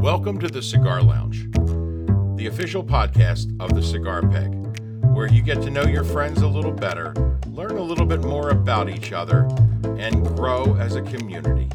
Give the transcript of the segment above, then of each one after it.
Welcome to the Cigar Lounge, the official podcast of the Cigar Peg, where you get to know your friends a little better, learn a little bit more about each other, and grow as a community.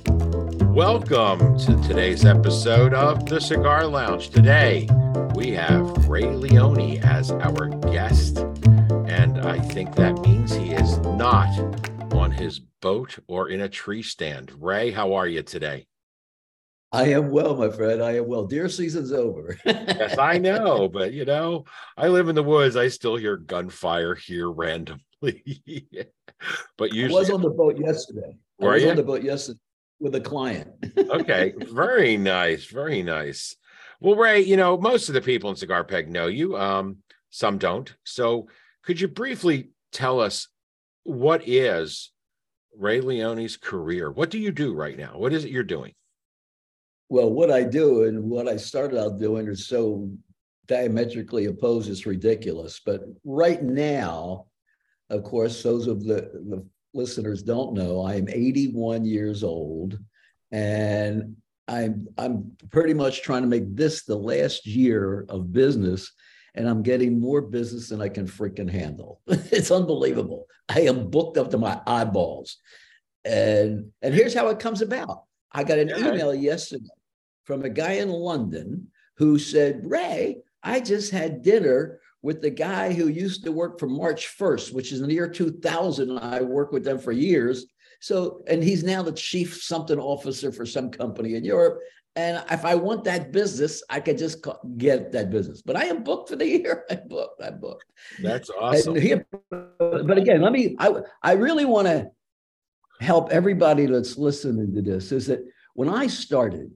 Welcome to today's episode of the Cigar Lounge. Today, we have Ray Leone as our guest, and I think that means he is not on his boat or in a tree stand. Ray, how are you today? I am well, my friend. I am well. Deer season's over. Yes, I know, but I live in the woods. I still hear gunfire here randomly. But usually, I was on the boat yesterday. On the boat yesterday with a client. Okay, very nice, very nice. Well, Ray, most of the people in Cigar Peg know you. Some don't. So, could you briefly tell us what is Ray Leone's career? What do you do right now? What is it you're doing? Well, what I do and what I started out doing is so diametrically opposed, it's ridiculous. But right now, of course, those of the listeners don't know, I am 81 years old, and I'm pretty much trying to make this the last year of business, and I'm getting more business than I can freaking handle. It's unbelievable. I am booked up to my eyeballs. And here's how it comes about. I got an email yesterday from a guy in London who said, Ray, I just had dinner with the guy who used to work for March 1st, which is in the year 2000. I worked with them for years. So, and he's now the chief something officer for some company in Europe. And if I want that business, I could just get that business. But I am booked for the year. I'm booked. That's awesome. But again, I really want to help everybody that's listening to this is that when I started,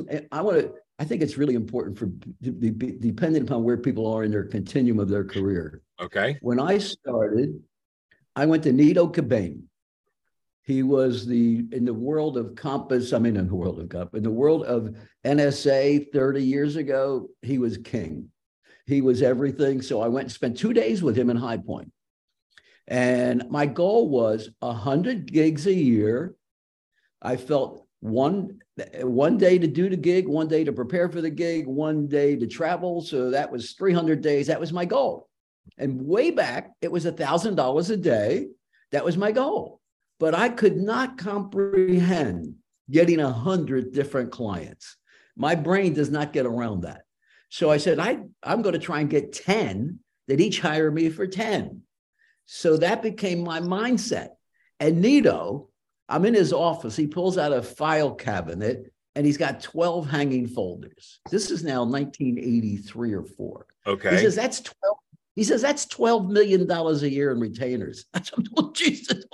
I think it's really important depending upon where people are in their continuum of their career. Okay. When I started, I went to Nito Cobain. He was in the world of NSA 30 years ago, he was king. He was everything. So I went and spent 2 days with him in High Point. And my goal was 100 gigs a year. I felt one day to do the gig, 1 day to prepare for the gig, 1 day to travel. So that was 300 days. That was my goal. And way back, it was $1,000 a day. That was my goal. But I could not comprehend getting 100 different clients. My brain does not get around that. So I said, I'm going to try and get 10 that each hire me for 10. So that became my mindset. And Nito, I'm in his office. He pulls out a file cabinet and he's got 12 hanging folders. This is now 1983 or 4. Okay. He says, that's $12 million a year in retainers. I said, oh, Jesus.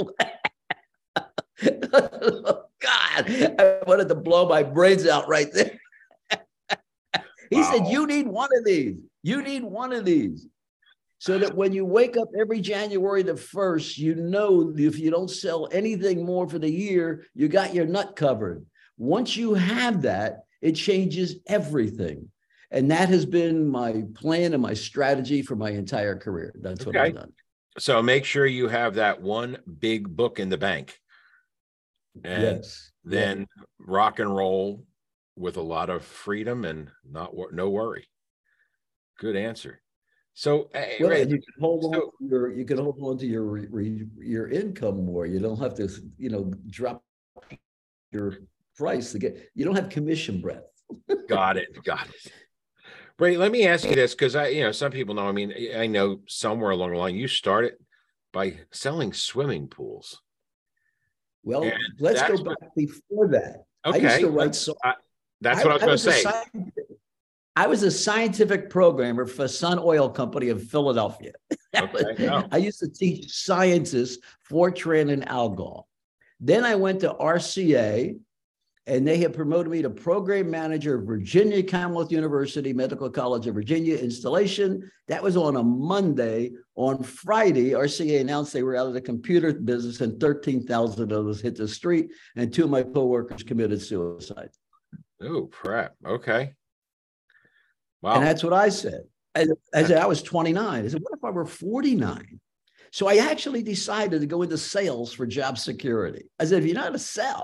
Oh, God, I wanted to blow my brains out right there. He said, you need one of these. You need one of these. So that when you wake up every January the 1st, you know if you don't sell anything more for the year, you got your nut covered. Once you have that, it changes everything. And that has been my plan and my strategy for my entire career. That's what I've done. So make sure you have that one big book in the bank. And then rock and roll with a lot of freedom and no worry. Good answer. So, you can hold on to your income more. You don't have to, drop your price to get. You don't have commission breath. Got it. Ray, let me ask you this because some people know. I know somewhere along the line you started by selling swimming pools. Well, let's go back before that. Okay, I used to write songs. That's what I was going to say. I was a scientific programmer for Sun Oil Company of Philadelphia. I used to teach scientists Fortran and Algol. Then I went to RCA, and they had promoted me to program manager of Virginia Commonwealth University Medical College of Virginia installation. That was on a Monday. On Friday, RCA announced they were out of the computer business, and 13,000 of us hit the street, and 2 of my coworkers committed suicide. Oh, crap. Okay. Wow. And that's what I said. I was 29. I said, what if I were 49? So I actually decided to go into sales for job security. I said, if you know how to sell,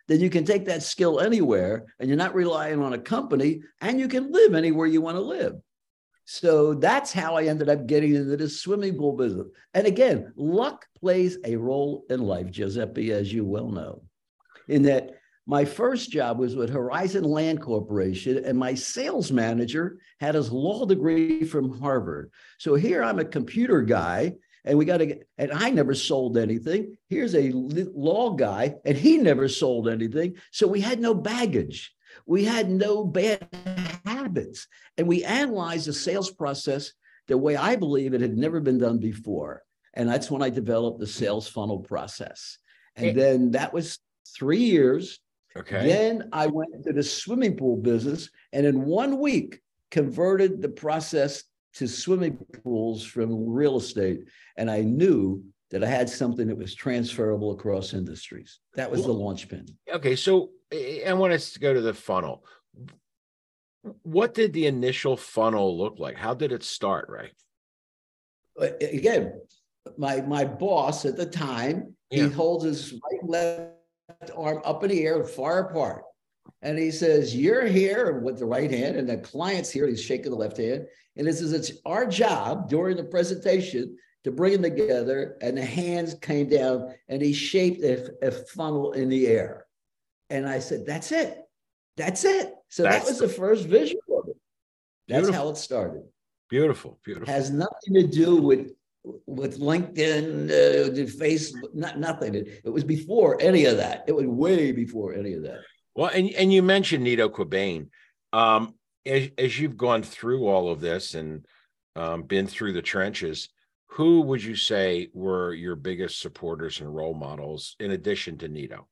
then you can take that skill anywhere and you're not relying on a company and you can live anywhere you want to live. So that's how I ended up getting into this swimming pool business. And again, luck plays a role in life, Giuseppe, as you well know, in that my first job was with Horizon Land Corporation, and my sales manager had his law degree from Harvard. So here I'm a computer guy, and and I never sold anything. Here's a law guy, and he never sold anything. So we had no baggage. We had no bad habits. And we analyzed the sales process the way I believe it had never been done before. And that's when I developed the sales funnel process. And then that was 3 years. Okay. Then I went to the swimming pool business, and in 1 week converted the process to swimming pools from real estate. And I knew that I had something that was transferable across industries. That was the launch pin. Okay. So I want us to go to the funnel. What did the initial funnel look like? How did it start, Ray? Again, my boss at the time, he holds his right and left arm up in the air, far apart. And he says, you're here with the right hand, and the client's here. He's shaking the left hand. And this is, it's our job during the presentation to bring them together. And the hands came down, and he shaped a funnel in the air. And I said, that's it. That's it. So that was the first visual of it. That's how it started. Beautiful, beautiful. Has nothing to do with LinkedIn, Facebook, nothing. It was before any of that. It was way before any of that. Well, and you mentioned Nido Qubein. As you've gone through all of this and been through the trenches, who would you say were your biggest supporters and role models in addition to Nido?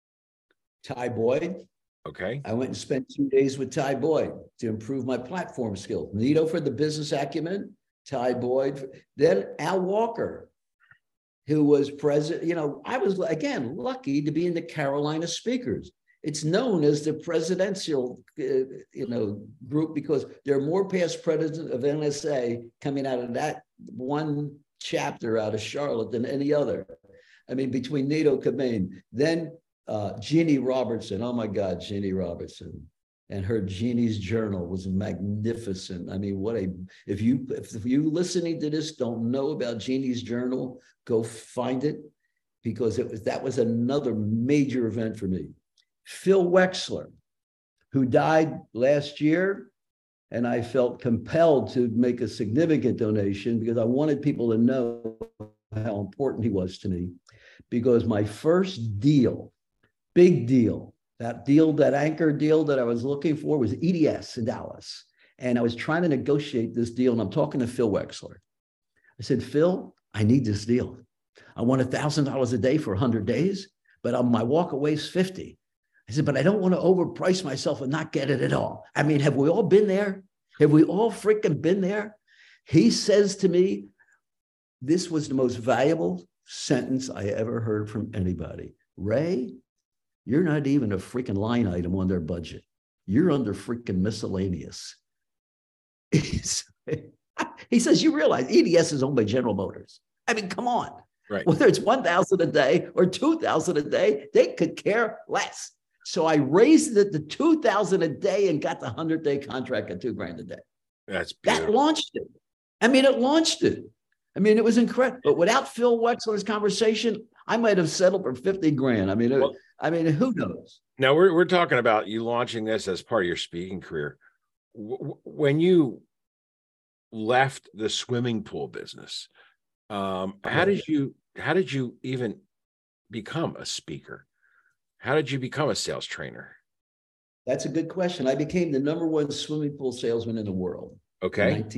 Ty Boyd. Okay. I went and spent 2 days with Ty Boyd to improve my platform skills. Nido for the business acumen, Ty Boyd. Then Al Walker, who was president. You know, I was, again, lucky to be in the Carolina Speakers. It's known as the presidential, group because there are more past presidents of NSA coming out of that one chapter out of Charlotte than any other. I mean, between Nido Qubein, then Jeannie Robertson. Oh my God, Jeannie Robertson. And her Jeannie's Journal was magnificent. I mean, if you listening to this don't know about Jeannie's Journal, go find it, because that was another major event for me. Phil Wexler, who died last year, and I felt compelled to make a significant donation because I wanted people to know how important he was to me, because my first deal, big deal, that anchor deal that I was looking for was EDS in Dallas. And I was trying to negotiate this deal, and I'm talking to Phil Wexler. I said, Phil, I need this deal. I want $1,000 a day for 100 days, but my walk away is 50. I said, but I don't want to overprice myself and not get it at all. I mean, have we all been there? Have we all freaking been there? He says to me, this was the most valuable sentence I ever heard from anybody. Ray, you're not even a freaking line item on their budget. You're under freaking miscellaneous. He says, you realize EDS is owned by General Motors. I mean, come on. Right. Whether it's 1,000 a day or 2,000 a day, they could care less. So I raised it to 2,000 a day and got the 100-day contract at $2,000 a day. That's beautiful. That launched it. I mean, it launched it. I mean, it was incredible. But without Phil Wexler's conversation, I might have settled for $50,000. I mean, who knows? Now we're talking about you launching this as part of your speaking career. When you left the swimming pool business, how did you even become a speaker? How did you become a sales trainer? That's a good question. I became the #1 swimming pool salesman in the world. Okay. In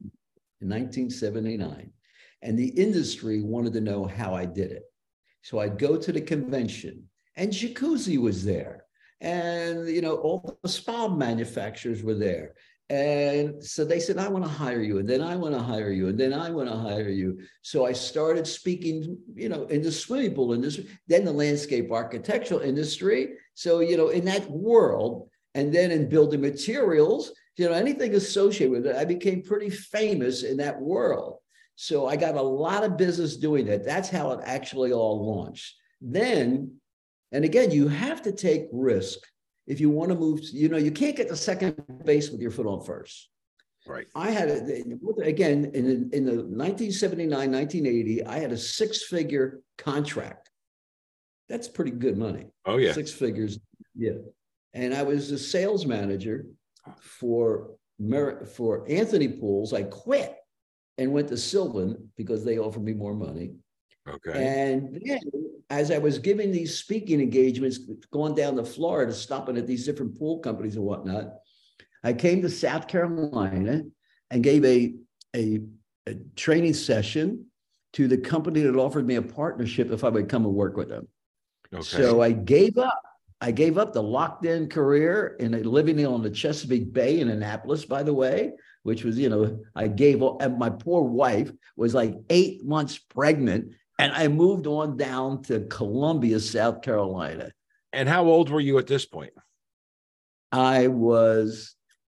1979. And the industry wanted to know how I did it. So I'd go to the convention, and Jacuzzi was there. And, all the spa manufacturers were there. And so they said, I want to hire you. And then I want to hire you. And then I want to hire you. So I started speaking, in the swimming pool industry, then the landscape architectural industry. So, in that world, and then in building materials, anything associated with it, I became pretty famous in that world. So I got a lot of business doing that. That's how it actually all launched. Then And again, you have to take risk if you want to move. You can't get to second base with your foot on first. Right. I had, again, in the 1979, 1980, I had a six-figure contract. That's pretty good money. Oh, yeah. Six figures. Yeah. And I was a sales manager for Anthony Pools. I quit and went to Sylvan because they offered me more money. Okay. And then as I was giving these speaking engagements, going down to Florida, stopping at these different pool companies and whatnot, I came to South Carolina and gave a training session to the company that offered me a partnership if I would come and work with them. Okay. So I gave up. I gave up the locked-in career and living on the Chesapeake Bay in Annapolis, by the way, which was, I gave up. And my poor wife was like 8 months pregnant, and I moved on down to Columbia, South Carolina. And how old were you at this point? I was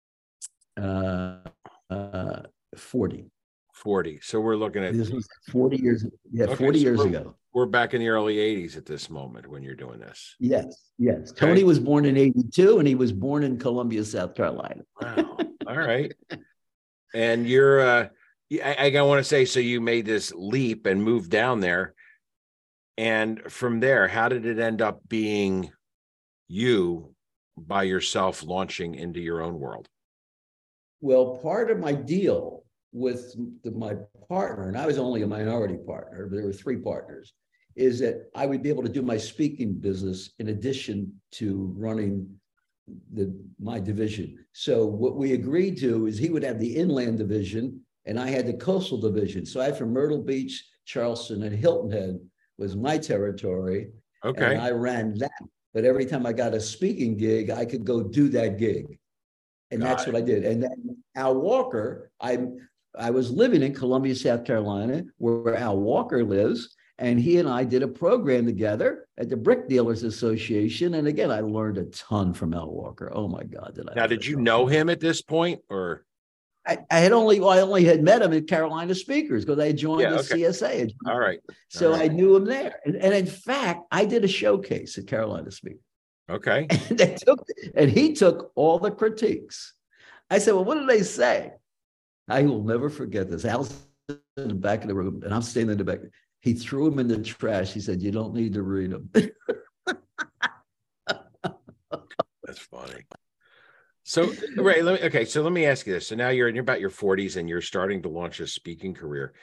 40. 40. So we're looking at this was 40 years. Yeah, okay, 40 years ago. We're back in the early 80s at this moment when you're doing this. Yes. Okay. Tony was born in 82 and he was born in Columbia, South Carolina. Wow. All right. And you're I want to say, so you made this leap and moved down there. And from there, how did it end up being you by yourself launching into your own world? Well, part of my deal with my partner, and I was only a minority partner, there were 3 partners, is that I would be able to do my speaking business in addition to running my division. So what we agreed to is he would have the inland division and I had the coastal division. So I had from Myrtle Beach, Charleston, and Hilton Head was my territory. Okay. And I ran that. But every time I got a speaking gig, I could go do that gig. And that's what I did. And then Al Walker, I was living in Columbia, South Carolina, where Al Walker lives. And he and I did a program together at the Brick Dealers Association. And again, I learned a ton from Al Walker. Oh my God. Did you know him at this point or? I only had met him at Carolina Speakers because I had joined the CSA. All right. So I knew him there. And in fact, I did a showcase at Carolina Speakers. Okay. And he took all the critiques. I said, well, what did they say? I will never forget this. Al's in the back of the room and I'm standing in the back. He threw them in the trash. He said, you don't need to read them. That's funny. So, Ray, let me ask you this. So now you're about your 40s and you're starting to launch a speaking career.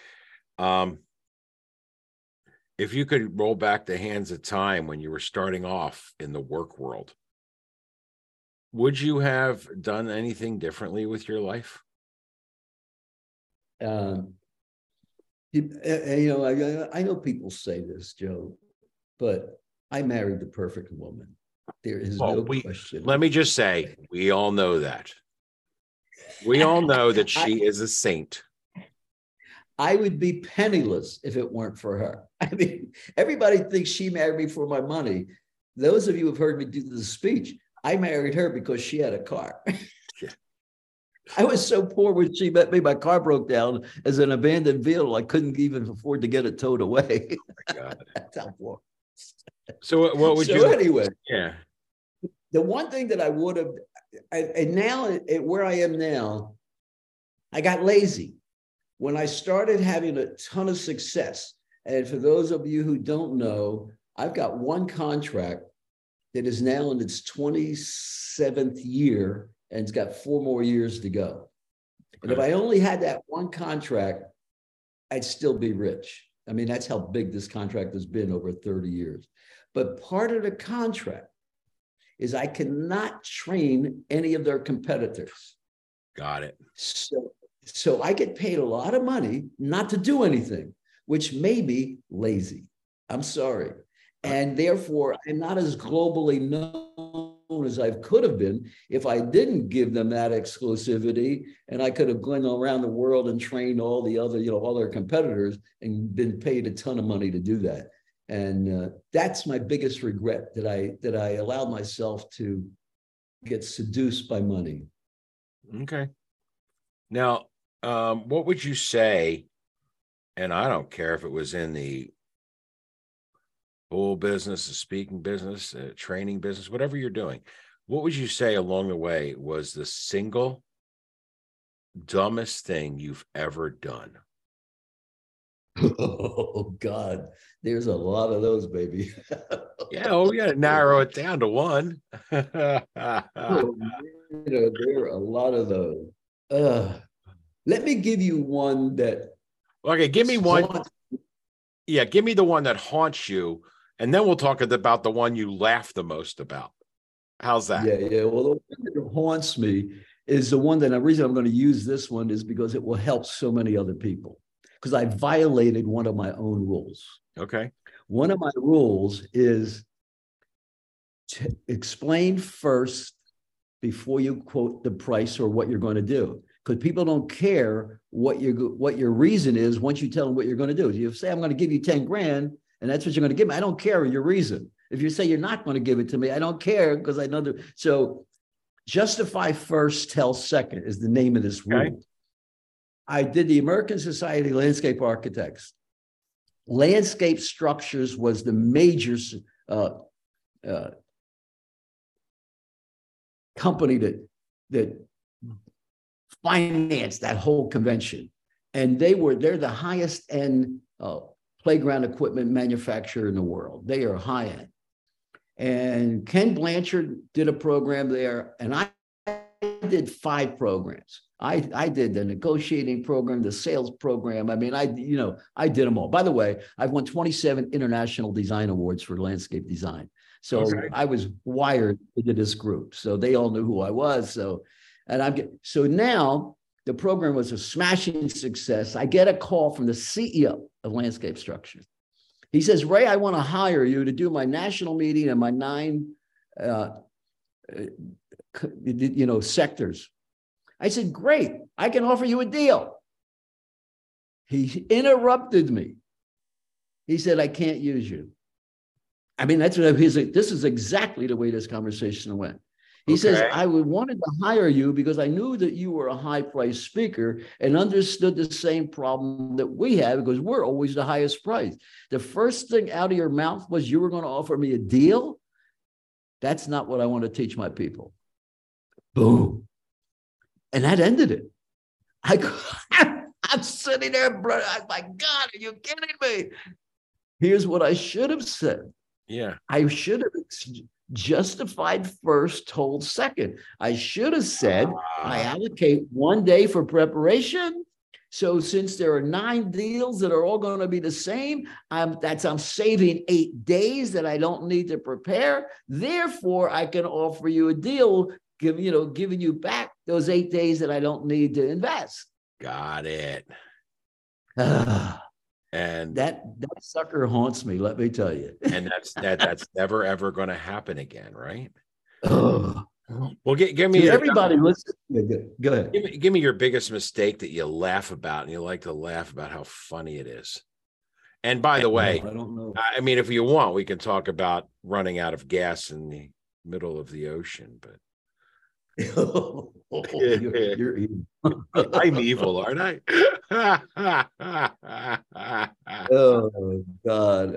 If you could roll back the hands of time when you were starting off in the work world, would you have done anything differently with your life? I know people say this, Joe, but I married the perfect woman. There is no question. Let me just say, we all know that. We all know that she is a saint. I would be penniless if it weren't for her. I mean, everybody thinks she married me for my money. Those of you who have heard me do the speech, I married her because she had a car. Yeah. I was so poor when she met me, my car broke down as an abandoned vehicle. I couldn't even afford to get it towed away. Oh my God. That's how poor. So what would you? Anyway, yeah. The one thing that I would have, and now at where I am now, I got lazy. When I started having a ton of success, and for those of you who don't know, I've got one contract that is now in its 27th year, and it's got 4 more years to go. And if I only had that one contract, I'd still be rich. I mean, that's how big this contract has been over 30 years. But part of the contract is I cannot train any of their competitors. Got it. So I get paid a lot of money not to do anything, which may be lazy. I'm sorry. And therefore, I'm not as globally known as I could have been if I didn't give them that exclusivity. And I could have gone around the world and trained all the other, all their competitors and been paid a ton of money to do that. And that's my biggest regret, that I allowed myself to get seduced by money. Okay. Now, what would you say, and I don't care if it was in the pool business, a speaking business, a training business, whatever you're doing, what would you say along the way was the single dumbest thing you've ever done? Oh God, there's a lot of those, baby. Yeah, we got to narrow it down to one. Oh, there are a lot of those. Let me give you one that Okay, give me one. haunts. Yeah, give me the one that haunts you, and then we'll talk about the one you laugh the most about. How's that? Yeah, yeah. Well, the one that haunts me is the one that the reason I'm going to use this one is because it will help so many other people. Because I violated one of my own rules. Okay. One of my rules is to explain first before you quote the price or what you're going to do. Because people don't care what your reason is once you tell them what you're going to do. You say, I'm going to give you 10 grand, and that's what you're going to give me. I don't care your reason. If you say you're not going to give it to me, I don't care because I know that. So justify first, tell second is the name of this rule. Okay. I did the American Society of Landscape Architects. Landscape Structures was the major company that financed that whole convention. And they're the highest end playground equipment manufacturer in the world. They are high end. And Ken Blanchard did a program there, and I did 5 programs. I did the negotiating program, the sales program. I mean, I did them all. By the way, I've won 27 international design awards for landscape design. So okay. I was wired into this group. So they all knew who I was. So now the program was a smashing success. I get a call from the CEO of Landscape Structures. He says, Ray, I want to hire you to do my national meeting and my 9 sectors. I said, great, I can offer you a deal. He interrupted me. He said, I can't use you. I mean, this is exactly the way this conversation went. He says, I wanted to hire you because I knew that you were a high-priced speaker and understood the same problem that we have because we're always the highest price. The first thing out of your mouth was you were going to offer me a deal. That's not what I want to teach my people. Boom. And that ended it. I'm sitting there, brother. I'm like, God, are you kidding me? Here's what I should have said. Yeah. I should have justified first, told second. I should have said, I allocate 1 day for preparation. So since there are 9 deals that are all going to be the same, I'm saving 8 days that I don't need to prepare. Therefore, I can offer you a deal, giving you back those 8 days that I don't need to invest. Got it. And that sucker haunts me, let me tell you. And that's never ever going to happen again, right? Well, give me everybody. Listen, go ahead. Give me your biggest mistake that you laugh about, and you like to laugh about how funny it is. And by the way, I don't know. I mean, if you want, we can talk about running out of gas in the middle of the ocean, but. You're evil. I'm evil, aren't I? Oh God!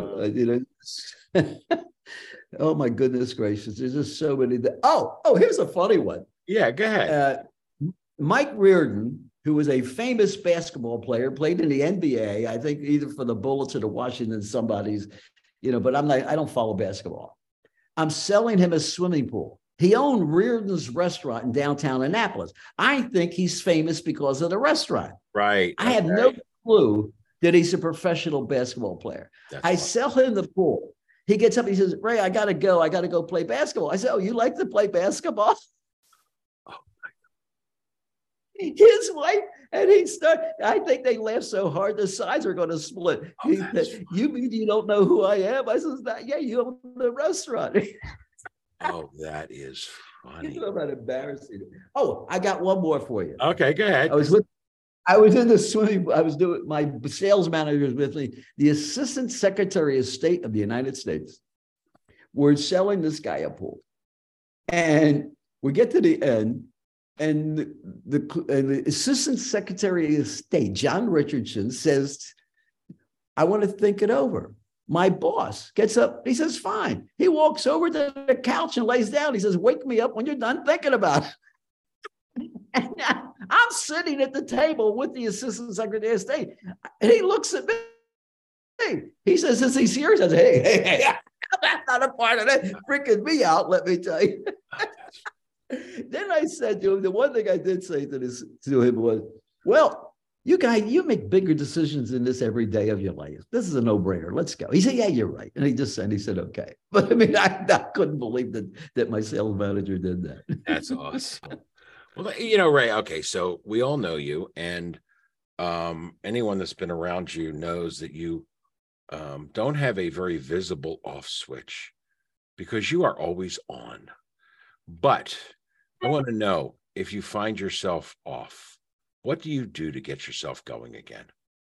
Oh my goodness gracious! There's just so many. Here's a funny one. Yeah, go ahead. Mike Reardon, who was a famous basketball player, played in the NBA. I think either for the Bullets or the Washington somebody's. But I don't follow basketball. I'm selling him a swimming pool. He owned Reardon's restaurant in downtown Annapolis. I think he's famous because of the restaurant. Right. I have no clue that he's a professional basketball player. I sell him the pool. He gets up, he says, Ray, I got to go play basketball. I said, oh, you like to play basketball? Oh, my God. His wife, and I think they laughed so hard, the sides are going to split. You mean you don't know who I am? I said, yeah, you own the restaurant. Oh, that is funny. I'm not embarrassing. Oh, I got one more for you. Okay, go ahead. I was in the swimming. I was doing, my sales manager was with me. The Assistant Secretary of State of the United States. We're selling this guy a pool, and we get to the end, and the Assistant Secretary of State, John Richardson, says, "I want to think it over." My boss gets up. He says, fine. He walks over to the couch and lays down. He says, wake me up when you're done thinking about it. And I'm sitting at the table with the assistant secretary of state. And he looks at me. He says, is he serious? I say, hey, that's not a part of that. Freaking me out, let me tell you. Then I said to him, the one thing I did say to him was, well, you guys, you make bigger decisions in this every day of your life. This is a no-brainer. Let's go. He said, yeah, you're right. And he said, okay. But I mean, I couldn't believe that my sales manager did that. That's awesome. Well, Ray, okay, so we all know you, and anyone that's been around you knows that you don't have a very visible off switch because you are always on. But I want to know, if you find yourself off, what do you do to get yourself going again?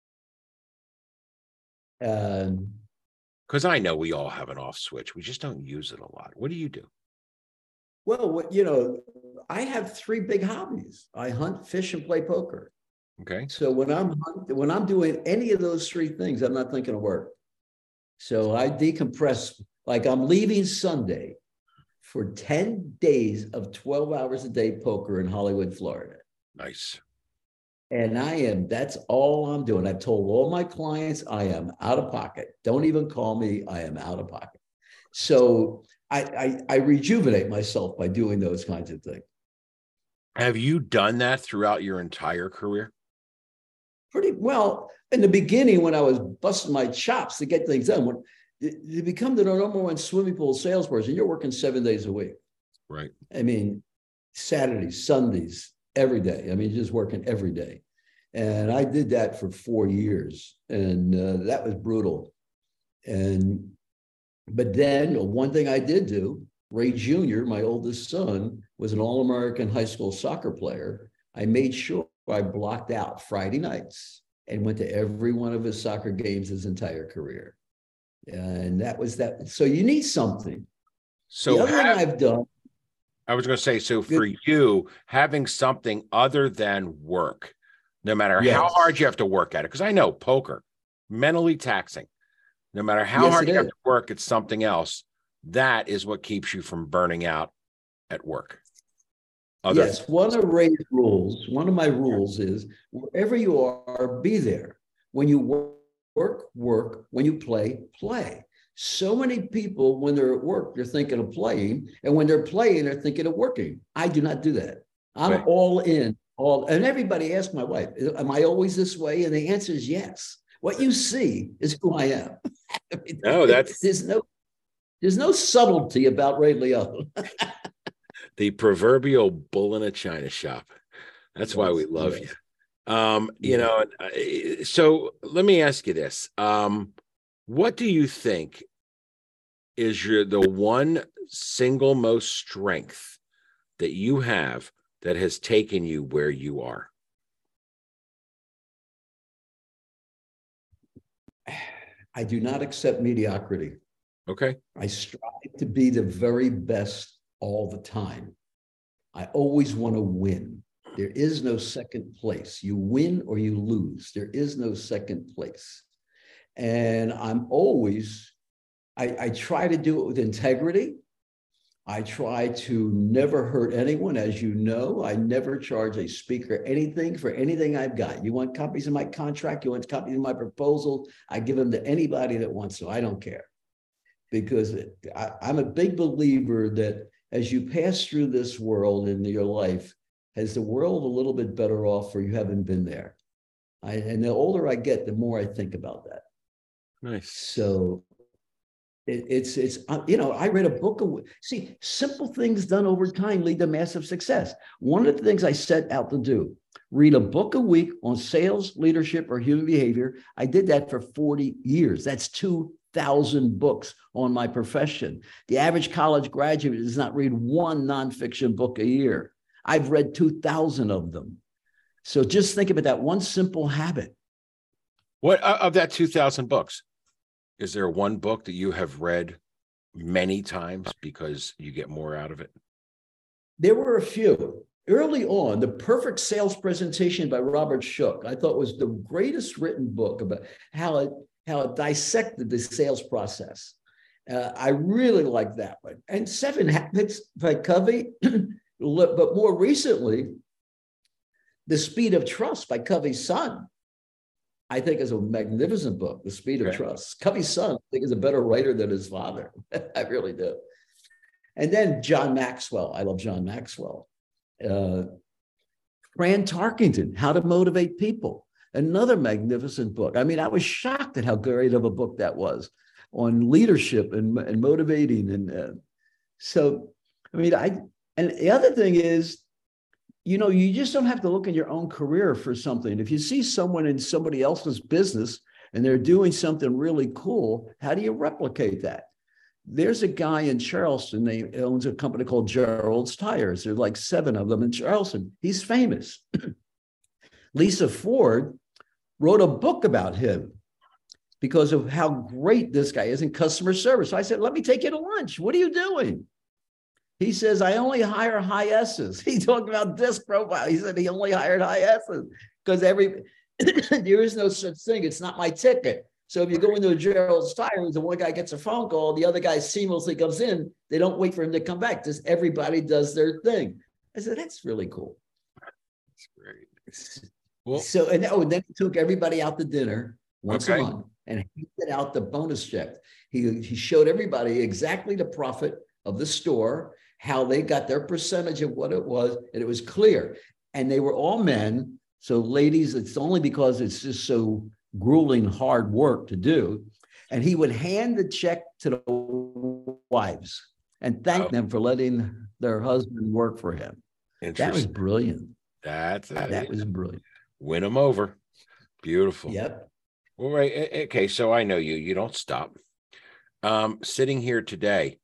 Because I know we all have an off switch. We just don't use it a lot. What do you do? Well, I have three big hobbies. I hunt, fish, and play poker. Okay. So when I'm doing any of those three things, I'm not thinking of work. So I decompress. Like I'm leaving Sunday for 10 days of 12 hours a day poker in Hollywood, Florida. Nice. And that's all I'm doing. I've told all my clients I am out of pocket. Don't even call me. I am out of pocket. So I rejuvenate myself by doing those kinds of things. Have you done that throughout your entire career? Pretty well. In the beginning, when I was busting my chops to get things done, when you become the number one swimming pool salesperson, you're working 7 days a week. Right. I mean, Saturdays, Sundays, every day. I mean, just working every day. And I did that for 4 years, and that was brutal. But then one thing I did do, Ray Jr., my oldest son, was an All-American high school soccer player. I made sure I blocked out Friday nights and went to every one of his soccer games his entire career. And that was that. So you need something. So the other thing I've done. I was going to say, so for you, having something other than work, no matter how hard you have to work at it, because I know poker, mentally taxing. No matter how hard you have to work, it's something else. That is what keeps you from burning out at work. Yes, one of Ray's rules, one of my rules is wherever you are, be there. When you work, work. When you play, play. So many people, when they're at work, they're thinking of playing. And when they're playing, they're thinking of working. I do not do that. I'm all in. And everybody asks my wife, am I always this way? And the answer is yes. What you see is who I am. I mean, no, there's no subtlety about Ray Leone. The proverbial bull in a china shop. That's why we love you. So let me ask you this. What do you think is the one single most strength that you have that has taken you where you are? I do not accept mediocrity. Okay. I strive to be the very best all the time. I always want to win. There is no second place. You win or you lose. There is no second place. And I'm always, I try to do it with integrity. I try to never hurt anyone. As you know, I never charge a speaker anything for anything I've got. You want copies of my contract? You want copies of my proposal? I give them to anybody that wants to. I don't care. Because I'm a big believer that as you pass through this world in your life, has the world a little bit better off or you haven't been there? And the older I get, the more I think about that. Nice. So it's I read a book. See, simple things done over time lead to massive success. One of the things I set out to do, read a book a week on sales, leadership, or human behavior. I did that for 40 years. That's 2,000 books on my profession. The average college graduate does not read one nonfiction book a year. I've read 2,000 of them. So just think about that one simple habit. What of that 2,000 books? Is there one book that you have read many times because you get more out of it? There were a few. Early on, The Perfect Sales Presentation by Robert Shook, I thought was the greatest written book about how how it dissected the sales process. I really like that one. And Seven Habits by Covey, but more recently, The Speed of Trust by Covey's son, I think is a magnificent book, The Speed of Trust. Covey's son, I think, is a better writer than his father. I really do. And then John Maxwell. I love John Maxwell. Fran Tarkenton, How to Motivate People. Another magnificent book. I mean, I was shocked at how great of a book that was on leadership and motivating. And so, I mean, and the other thing is, you know, you just don't have to look in your own career for something. If you see someone in somebody else's business and they're doing something really cool, how do you replicate that? There's a guy in Charleston, they owns a company called Gerald's Tires. There's like 7 of them in Charleston. He's famous. Lisa Ford wrote a book about him because of how great this guy is in customer service. So I said, let me take you to lunch. What are you doing? He says, I only hire high S's. He talked about disc profile. He said he only hired high S's because there is no such thing. It's not my ticket. So if you go into a Gerald's Tires and one guy gets a phone call, the other guy seamlessly comes in, they don't wait for him to come back. Just everybody does their thing. I said, that's really cool. That's great. Well, so, and then he took everybody out to dinner once a month and handed out the bonus check. He showed everybody exactly the profit of the store, how they got their percentage of what it was, and it was clear. And they were all men. So ladies, it's only because it's just so grueling hard work to do. And he would hand the check to the wives and thank them for letting their husband work for him. That was brilliant. That was brilliant. Win them over. Beautiful. Yep. Well, right. Okay. So I know you don't stop. Sitting here today,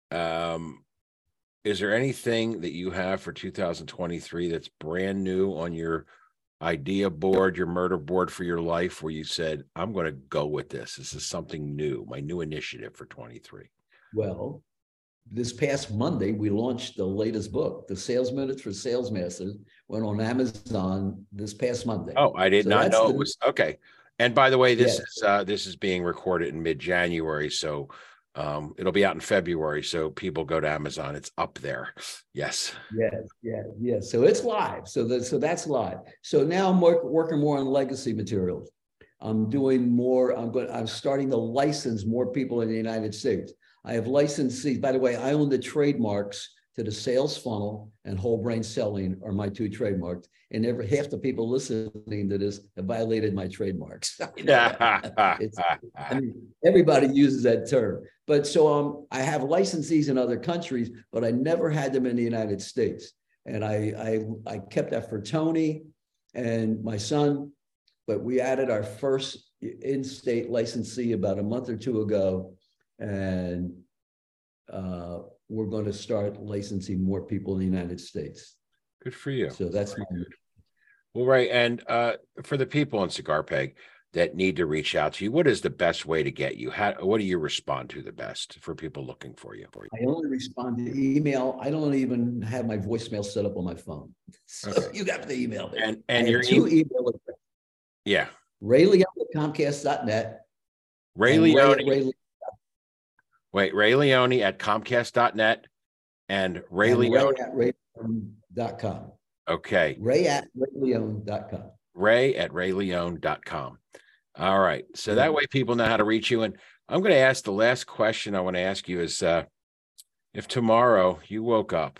is there anything that you have for 2023 that's brand new on your idea board, your murder board for your life, where you said, I'm going to go with this? This is something new, my new initiative for 23. Well, this past Monday, we launched the latest book, The Sales Minutes for Sales Masters, went on Amazon this past Monday. Oh, I did not know it was. Okay. And by the way, this is being recorded in mid-January. So it'll be out in February. So people go to Amazon. It's up there. Yes. Yes. So it's live. So that's live. So now I'm working more on legacy materials. I'm doing more. I'm starting to license more people in the United States. I have licensees. By the way, I own the trademarks to the sales funnel and whole brain selling are my 2 trademarks. And half the people listening to this have violated my trademarks. I mean, everybody uses that term. But so I have licensees in other countries, but I never had them in the United States. And I kept that for Tony and my son, but we added our first in-state licensee about a month or 2 ago. And we're going to start licensing more people in the United States. Good for you. So that's my. Well, right. And for the people in Cigar Peg that need to reach out to you, what is the best way to get you? What do you respond to the best for people looking for you? I only respond to email. I don't even have my voicemail set up on my phone. So you got the email there. And your 2 email addresses. Yeah. Ray Leone at Comcast.net. Ray Leone. Ray Leone at Comcast.net and Ray Leone at rayleone.com. Okay. Ray at rayleone.com. Ray at rayleone.com. All right. So that way people know how to reach you. And I'm going to ask the last question I want to ask you is if tomorrow you woke up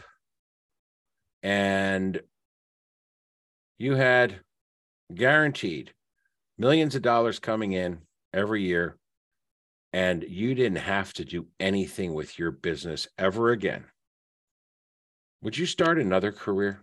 and you had guaranteed millions of dollars coming in every year, and you didn't have to do anything with your business ever again, would you start another career?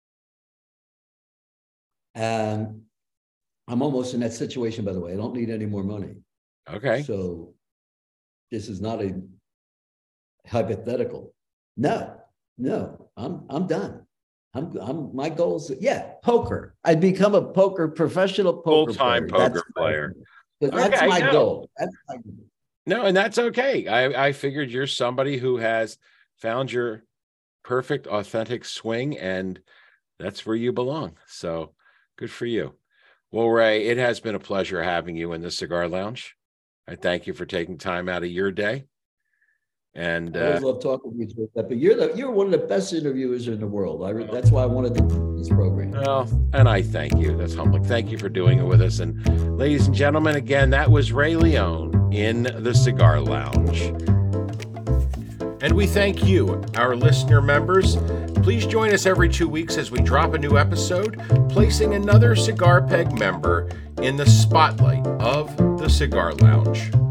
I'm almost in that situation, by the way. I don't need any more money. Okay. So this is not a hypothetical. No, I'm done. My goal is, poker. I'd become a professional poker full-time poker player. That's my goal. That's my goal. No, and that's okay. I figured you're somebody who has found your perfect, authentic swing, and that's where you belong. So good for you. Well, Ray, it has been a pleasure having you in the Cigar Lounge. I thank you for taking time out of your day. And I always love talking with you, but you're one of the best interviewers in the world. That's why I wanted to do this program. Well, and I thank you. That's humbling. Thank you for doing it with us. And ladies and gentlemen, again, that was Ray Leone in the Cigar Lounge. And we thank you, our listener members. Please join us every 2 weeks as we drop a new episode, placing another Cigar Peg member in the spotlight of the Cigar Lounge.